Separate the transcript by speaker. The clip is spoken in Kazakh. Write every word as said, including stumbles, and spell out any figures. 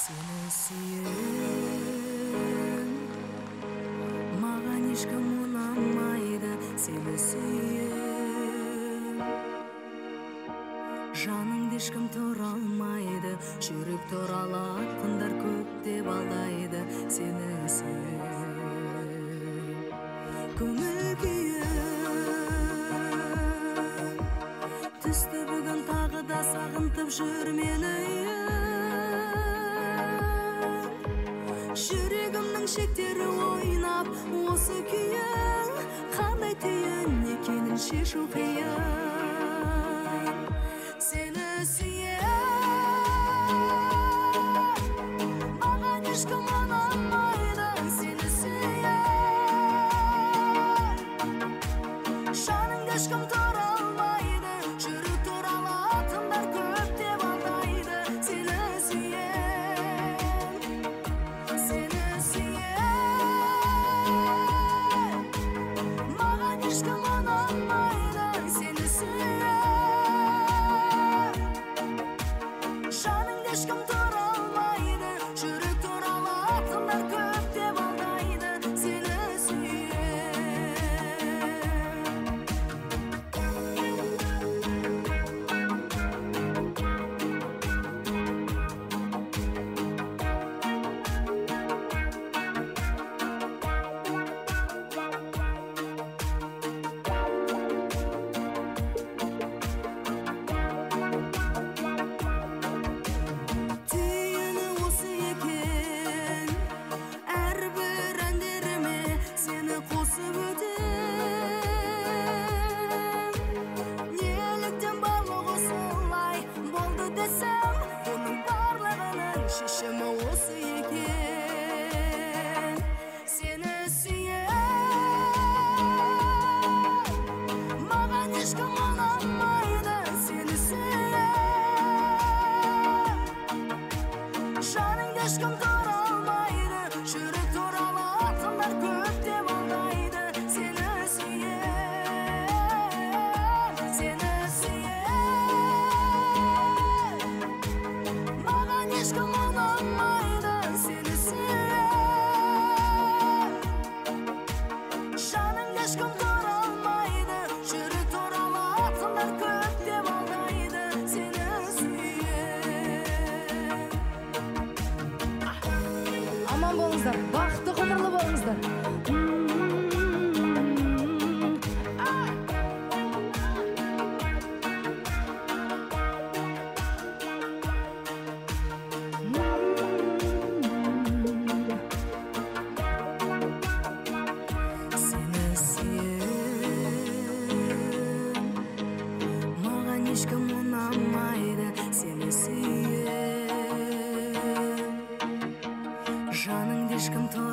Speaker 1: Seni sүйем, маған ешкім ұнамайды, сені сүйем. Жаныңды ешкім тұра алмайды, жүрек туралы ақындар көп деп алдайды, сені сүйем. Көңіл күйім түсті бүгін тағы да сағынтып жүр мені. Жүрегімнің шектері ойнап, осы күйің қандай түйін екенін шешу қиын. Сені сүйем, маған ешкім ұнамайды, сені сүйем. Жаныңды ешкім тұра алмайды, жүрек туралы ақындар көп деп алдайды, сені сүйем. Seni sүйем, маған ешкім ұнамайды, сені сүйем. Жаныңды ешкім тұра алмайды, жүрек туралы ақындар көп деп алдайды, сені шешімі осы екен. Сені сүйем, маған ешкім ұнамайды, сені сүйем. Жаныңды ешкім тұра алмайды, жүрек туралы ақындар көп деп алдайды, сені сүйем. Сені сүйем, маған ешкім ұнамайды, сені сүйем. Жаныңды ешкім тұра алмайды, жүрек туралы ақындар көп деп алдайды, сені сүйем.
Speaker 2: Аман болыңыздар, бақытты ғұмырлы болыңыздар.
Speaker 1: Ешкім ұнамайды, сені сүйем. Жаныңды ешкім